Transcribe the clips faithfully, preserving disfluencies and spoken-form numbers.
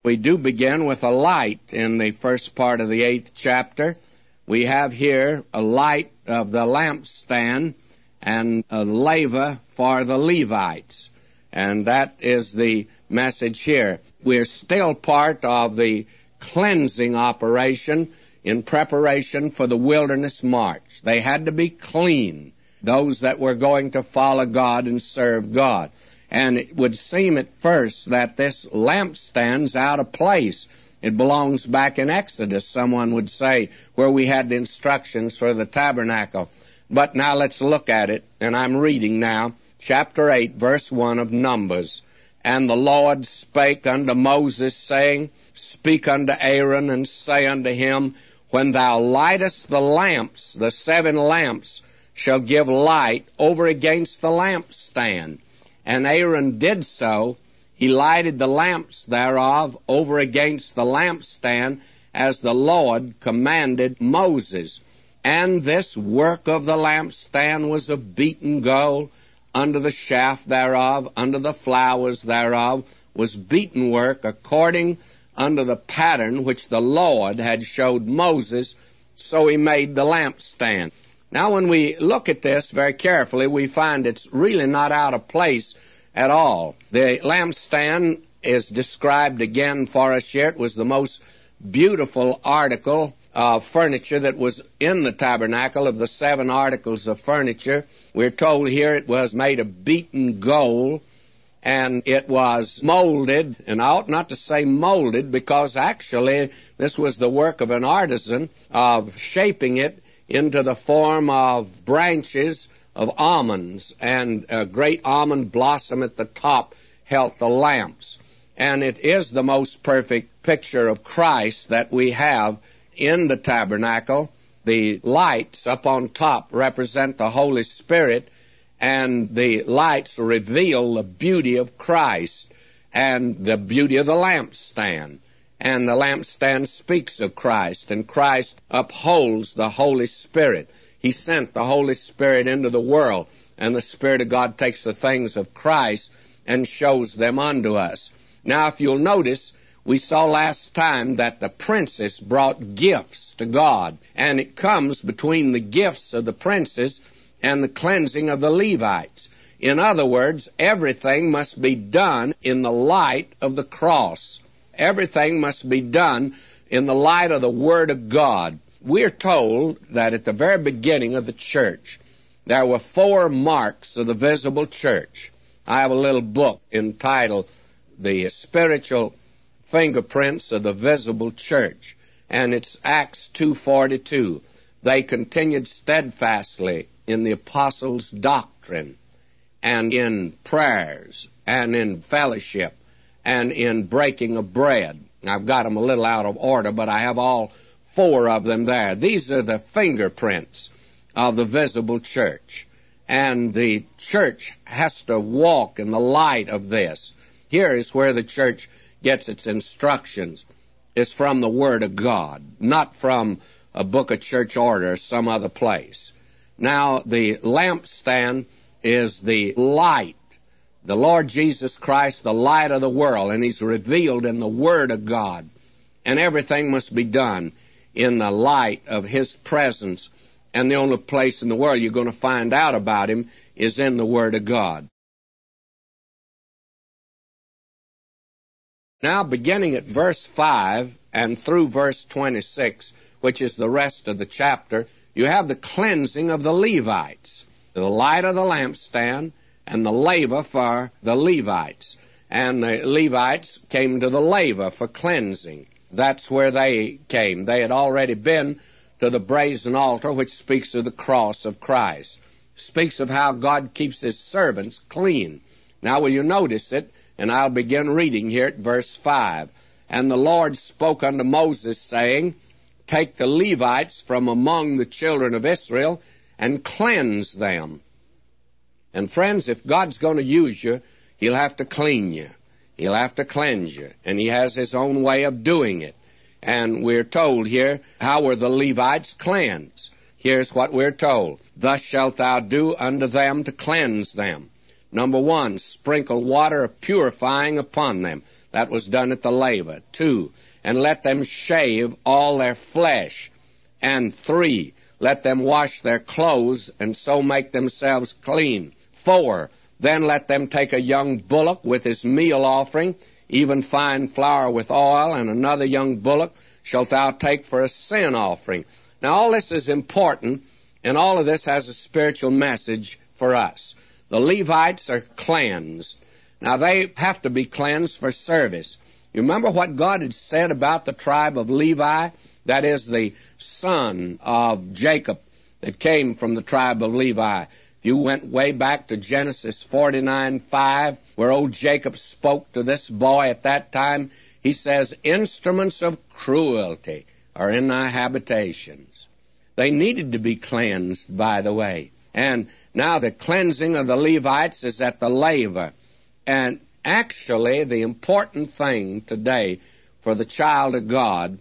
We do begin with a light in the first part of the eighth chapter. We have here a light of the lampstand and a laver for the Levites. And that is the message here. We're still part of the cleansing operation in preparation for the wilderness march. They had to be clean, those that were going to follow God and serve God. And it would seem at first that this lampstand's out of place. It belongs back in Exodus, someone would say, where we had the instructions for the tabernacle. But now let's look at it, and I'm reading now, chapter eight, verse one of Numbers. And the Lord spake unto Moses, saying, Speak unto Aaron, and say unto him, When thou lightest the lamps, the seven lamps shall give light over against the lampstand. And Aaron did so. He lighted the lamps thereof over against the lampstand, as the Lord commanded Moses. And this work of the lampstand was of beaten gold. Under the shaft thereof, under the flowers thereof, was beaten work according unto the pattern which the Lord had showed Moses. So he made the lampstand. Now when we look at this very carefully, we find it's really not out of place at all. The lampstand is described again for us here. It was the most beautiful article of furniture that was in the tabernacle. Of the seven articles of furniture, we're told here it was made of beaten gold, and it was molded, and I ought not to say molded, because actually this was the work of an artisan of shaping it into the form of branches of almonds, and a great almond blossom at the top held the lamps. And it is the most perfect picture of Christ that we have in the tabernacle. The lights up on top represent the Holy Spirit, and the lights reveal the beauty of Christ and the beauty of the lampstand. And the lampstand speaks of Christ, and Christ upholds the Holy Spirit. He sent the Holy Spirit into the world, and the Spirit of God takes the things of Christ and shows them unto us. Now, if you'll notice, we saw last time that the princes brought gifts to God, and it comes between the gifts of the princes and the cleansing of the Levites. In other words, everything must be done in the light of the cross. Everything must be done in the light of the Word of God. We're told that at the very beginning of the church, there were four marks of the visible church. I have a little book entitled The Spiritual Fingerprints of the Visible Church, and it's Acts two forty-two. They continued steadfastly in the apostles' doctrine, and in prayers, and in fellowship, and in breaking of bread. I've got them a little out of order, but I have all four of them there. These are the fingerprints of the visible church, and the church has to walk in the light of this. Here is where the church gets its instructions. It's from the Word of God, not from a book of church order or some other place. Now, the lampstand is the light. The Lord Jesus Christ, the light of the world, and He's revealed in the Word of God. And everything must be done in the light of His presence. And the only place in the world you're going to find out about Him is in the Word of God. Now, beginning at verse five and through verse twenty-six, which is the rest of the chapter, you have the cleansing of the Levites, the light of the lampstand, and the laver for the Levites. And the Levites came to the laver for cleansing. That's where they came. They had already been to the brazen altar, which speaks of the cross of Christ, speaks of how God keeps His servants clean. Now, will you notice it? And I'll begin reading here at verse five. And the Lord spoke unto Moses, saying, Take the Levites from among the children of Israel, and cleanse them. And friends, if God's going to use you, He'll have to clean you. He'll have to cleanse you. And He has His own way of doing it. And we're told here, how were the Levites cleansed? Here's what we're told. Thus shalt thou do unto them to cleanse them. Number one, sprinkle water purifying upon them. That was done at the laver. Two, and let them shave all their flesh. And three, let them wash their clothes, and so make themselves clean. Four, then let them take a young bullock with his meal offering, even fine flour with oil, and another young bullock shalt thou take for a sin offering. Now all this is important, and all of this has a spiritual message for us. The Levites are cleansed. Now they have to be cleansed for service. You remember what God had said about the tribe of Levi? That is the son of Jacob that came from the tribe of Levi. If you went way back to Genesis forty-nine five, where old Jacob spoke to this boy at that time, he says, instruments of cruelty are in thy habitations. They needed to be cleansed, by the way. And now the cleansing of the Levites is at the laver. And actually, the important thing today for the child of God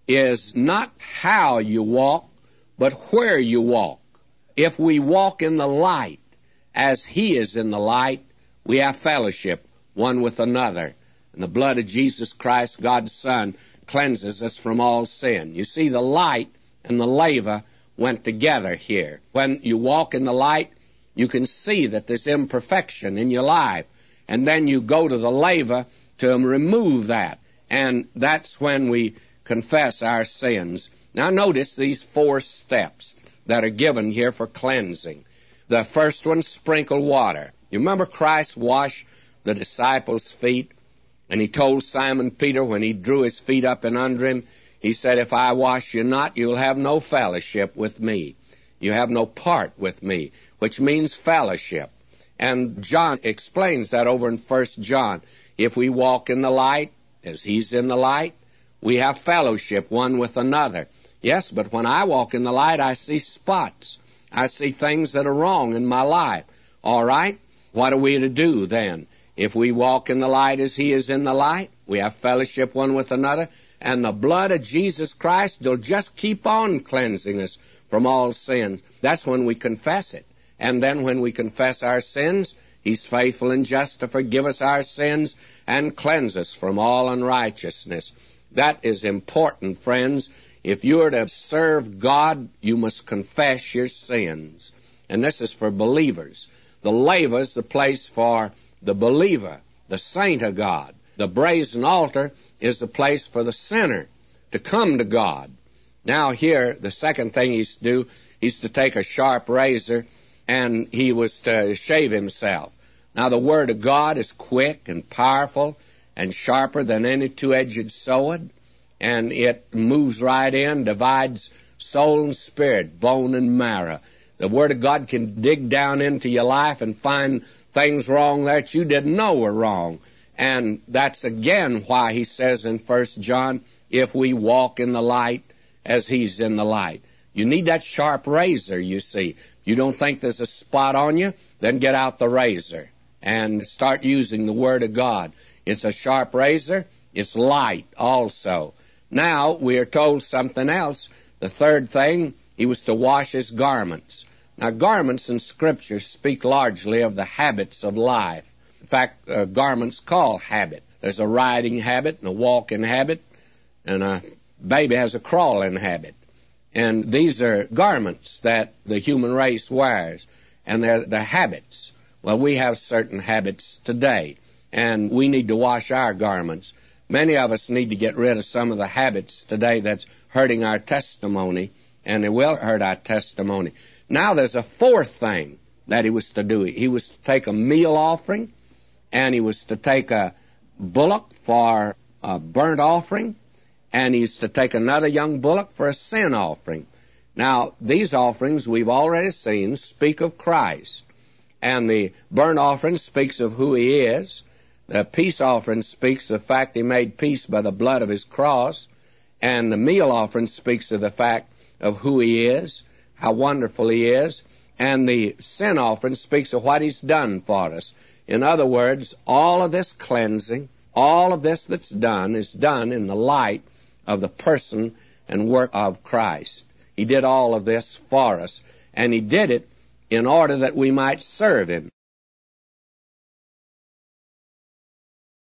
is not how you walk, but where you walk. If we walk in the light, as He is in the light, we have fellowship one with another. And the blood of Jesus Christ, God's Son, cleanses us from all sin. You see, the light and the laver went together here. When you walk in the light, you can see that there's imperfection in your life. And then you go to the laver to remove that. And that's when we confess our sins. Now notice these four steps that are given here for cleansing. The first one, sprinkle water. You remember Christ washed the disciples' feet? And He told Simon Peter when he drew his feet up and under him, He said, if I wash you not, you'll have no fellowship with me. You have no part with me, which means fellowship. And John explains that over in First John. If we walk in the light, as He's in the light, we have fellowship one with another. Yes, but when I walk in the light, I see spots. I see things that are wrong in my life. All right? What are we to do then? If we walk in the light as He is in the light, we have fellowship one with another, and the blood of Jesus Christ will just keep on cleansing us from all sin. That's when we confess it. And then when we confess our sins, He's faithful and just to forgive us our sins and cleanse us from all unrighteousness. That is important, friends. If you are to serve God, you must confess your sins. And this is for believers. The laver is the place for the believer, the saint of God. The brazen altar is the place for the sinner to come to God. Now here, the second thing he's to do, he's to take a sharp razor, and he was to shave himself. Now the Word of God is quick and powerful and sharper than any two-edged sword, and it moves right in, divides soul and spirit, bone and marrow. The Word of God can dig down into your life and find things wrong that you didn't know were wrong. And that's again why he says in First John, if we walk in the light as He's in the light. You need that sharp razor, you see. If you don't think there's a spot on you, then get out the razor and start using the Word of God. It's a sharp razor. It's light also. Now, we are told something else. The third thing, he was to wash his garments. Now, garments in Scripture speak largely of the habits of life. In fact, uh, garments call habit. There's a riding habit and a walking habit, and a baby has a crawling habit. And these are garments that the human race wears, and they're the habits. Well, we have certain habits today, and we need to wash our garments. Many of us need to get rid of some of the habits today that's hurting our testimony, and it will hurt our testimony. Now there's a fourth thing that he was to do. He was to take a meal offering, and he was to take a bullock for a burnt offering, and he's to take another young bullock for a sin offering. Now, these offerings we've already seen speak of Christ, and the burnt offering speaks of who He is. The peace offering speaks of the fact He made peace by the blood of His cross, and the meal offering speaks of the fact of who He is, how wonderful He is, and the sin offering speaks of what He's done for us. In other words, all of this cleansing, all of this that's done is done in the light of the person and work of Christ. He did all of this for us, and He did it in order that we might serve Him.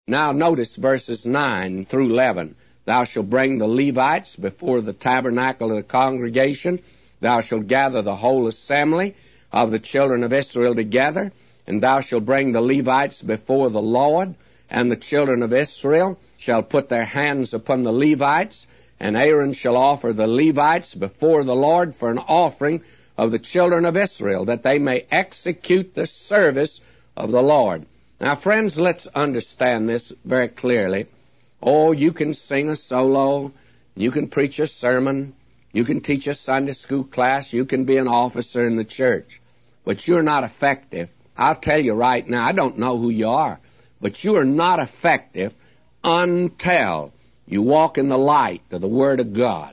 Now notice verses nine through eleven. Thou shalt bring the Levites before the tabernacle of the congregation. Thou shalt gather the whole assembly of the children of Israel together, and thou shalt bring the Levites before the Lord, and the children of Israel shall put their hands upon the Levites, and Aaron shall offer the Levites before the Lord for an offering of the children of Israel, that they may execute the service of the Lord. Now, friends, let's understand this very clearly. Oh, you can sing a solo, you can preach a sermon, you can teach a Sunday school class, you can be an officer in the church, but you're not effective. I'll tell you right now, I don't know who you are, but you are not effective until you walk in the light of the Word of God,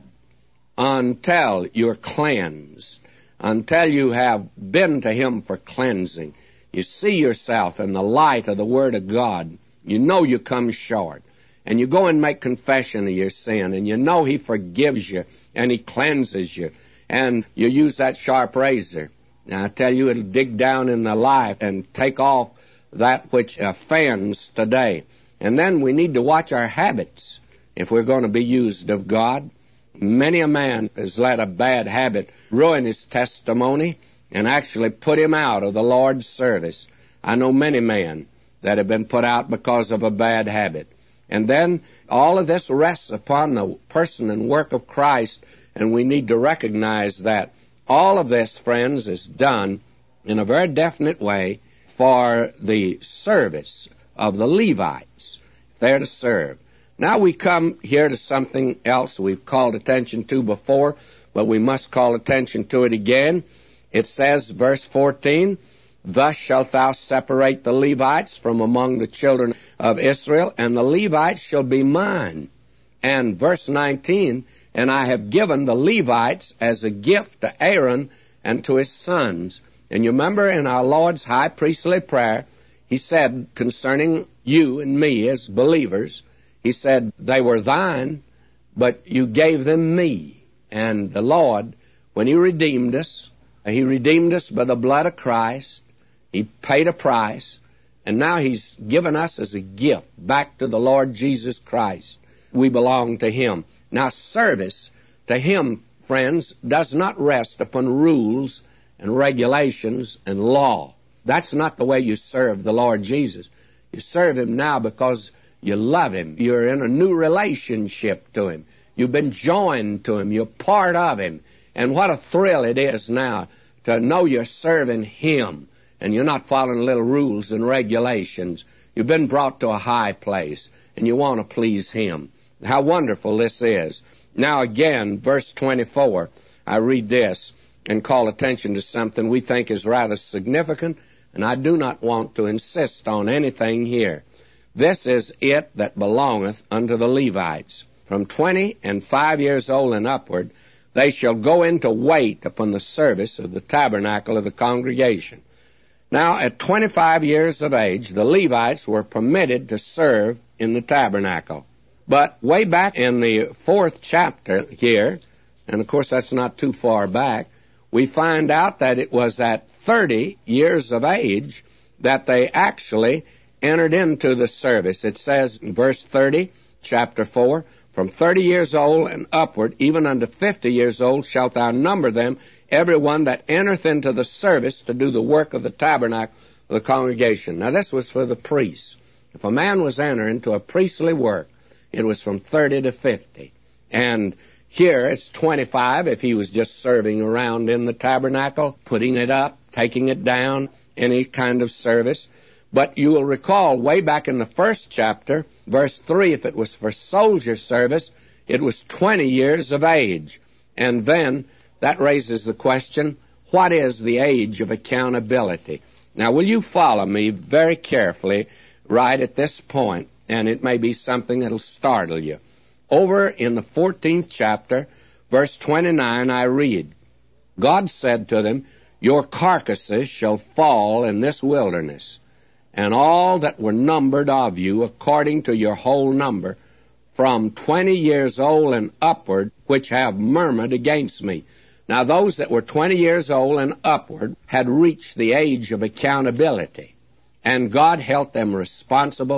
until you're cleansed, until you have been to Him for cleansing. You see yourself in the light of the Word of God. You know you come short. And you go and make confession of your sin, and you know He forgives you, and He cleanses you. And you use that sharp razor. Now, I tell you, it'll dig down in the life and take off that which offends today. And then we need to watch our habits if we're going to be used of God. Many a man has let a bad habit ruin his testimony and actually put him out of the Lord's service. I know many men that have been put out because of a bad habit. And then all of this rests upon the person and work of Christ, and we need to recognize that. All of this, friends, is done in a very definite way for the service of the Levites. They're to serve. Now we come here to something else we've called attention to before, but we must call attention to it again. It says, verse fourteen, Thus shalt thou separate the Levites from among the children of Israel, and the Levites shall be mine. And verse nineteen, And I have given the Levites as a gift to Aaron and to his sons. And you remember in our Lord's high priestly prayer, He said concerning you and me as believers, He said, they were thine, but you gave them me. And the Lord, when He redeemed us, He redeemed us by the blood of Christ. He paid a price, and now He's given us as a gift back to the Lord Jesus Christ. We belong to Him. Now, service to Him, friends, does not rest upon rules and regulations and law. That's not the way you serve the Lord Jesus. You serve Him now because you love Him. You're in a new relationship to Him. You've been joined to Him. You're part of Him. And what a thrill it is now to know you're serving Him and you're not following little rules and regulations. You've been brought to a high place and you want to please Him. How wonderful this is. Now again, verse twenty-four, I read this and call attention to something we think is rather significant, and I do not want to insist on anything here. This is it that belongeth unto the Levites. From twenty and five years old and upward, they shall go in to wait upon the service of the tabernacle of the congregation. Now, at twenty-five years of age, the Levites were permitted to serve in the tabernacle. But way back in the fourth chapter here, and of course that's not too far back, we find out that it was at thirty years of age that they actually entered into the service. It says in verse thirty, chapter four, From thirty years old and upward, even unto fifty years old, shalt thou number them, every one that entereth into the service to do the work of the tabernacle of the congregation. Now this was for the priests. If a man was entering into a priestly work, it was from thirty to fifty. And here it's twenty-five if he was just serving around in the tabernacle, putting it up, taking it down, any kind of service. But you will recall way back in the first chapter, verse three, if it was for soldier service, it was twenty years of age. And then that raises the question, what is the age of accountability? Now, will you follow me very carefully right at this point, and it may be something that will startle you. Over in the fourteenth chapter, verse twenty-nine, I read, God said to them, Your carcasses shall fall in this wilderness, and all that were numbered of you, according to your whole number, from twenty years old and upward, which have murmured against me. Now those that were twenty years old and upward had reached the age of accountability, and God held them responsible,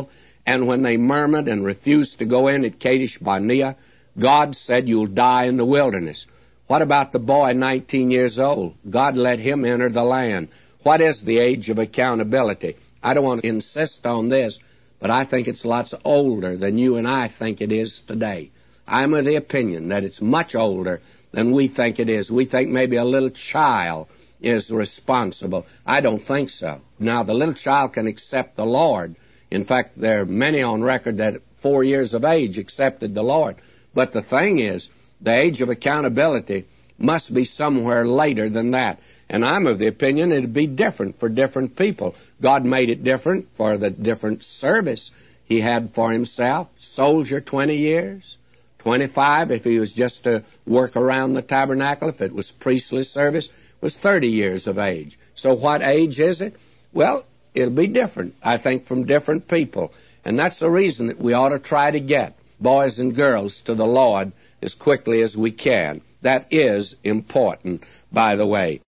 And when they murmured and refused to go in at Kadesh Barnea, God said, you'll die in the wilderness. What about the boy nineteen years old? God let him enter the land. What is the age of accountability? I don't want to insist on this, but I think it's lots older than you and I think it is today. I'm of the opinion that it's much older than we think it is. We think maybe a little child is responsible. I don't think so. Now, the little child can accept the Lord. In fact, there are many on record that at four years of age accepted the Lord. But the thing is, the age of accountability must be somewhere later than that. And I'm of the opinion it would be different for different people. God made it different for the different service he had for himself. Soldier, twenty years. twenty-five if he was just to work around the tabernacle. If it was priestly service, was thirty years of age. So what age is it? Well, it'll be different, I think, from different people. And that's the reason that we ought to try to get boys and girls to the Lord as quickly as we can. That is important, by the way.